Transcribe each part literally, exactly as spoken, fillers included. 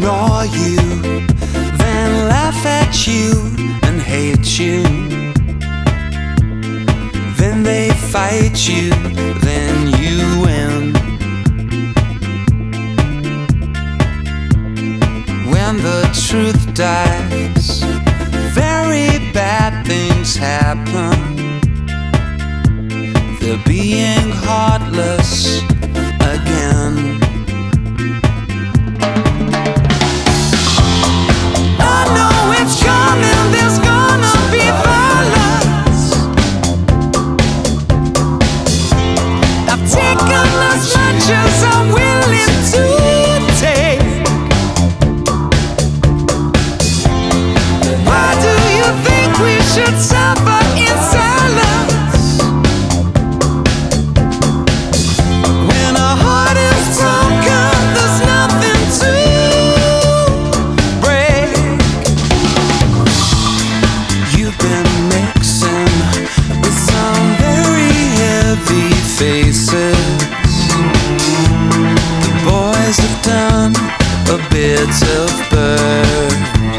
ignore you, then laugh at you and hate you. Then they fight you, then you win. When the truth dies, very bad things happen. They're being heartless again. I know it's coming, there's gonna be violence. I've taken as much as I'm willing to take. Why do you think we should suffer in silence? When a heart is broken, there's nothing to break. You've been mixing with some very heavy faces. The boys have done a bit of bird.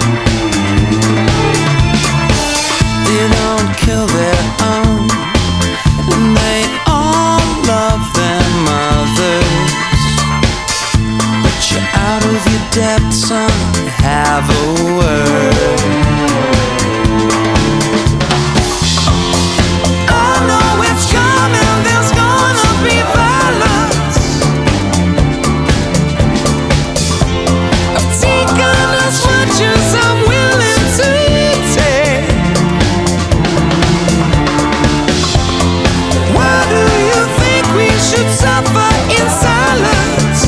They don't kill their own, and they all love their mothers. But you're out of your depth, son, have a word. I know it's coming, there's gonna be violence. I've taken as much as I'm willing to take. Why do you think we should suffer in silence?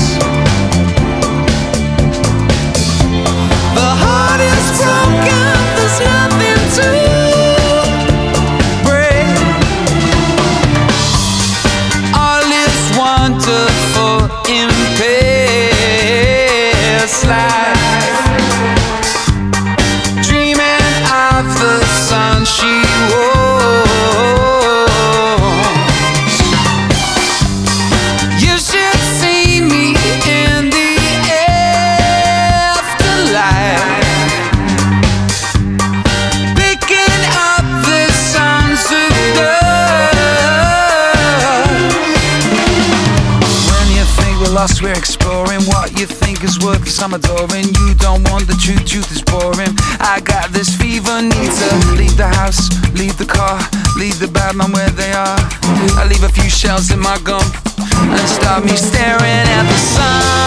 The heart is broken, there's nothing to break. All is wonderful in past life. Dreaming of the sun she wore. You should see me in the afterlife, picking up the sons of dust. When you think we're lost, we're exploring what you think is worth some adoring. You don't want the truth, truth is boring. I got this fever, need to leave the house, leave the car, leave the bad man where they are. I leave a few shells in my gum and start me staring at the sun.